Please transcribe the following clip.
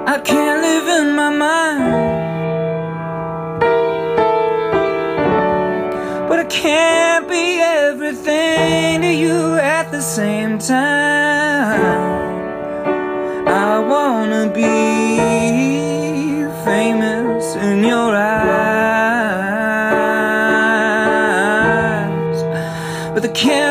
I can't live in my mind, but I can't be everything to you at the same time. I wanna be famous in your eyes, but I can't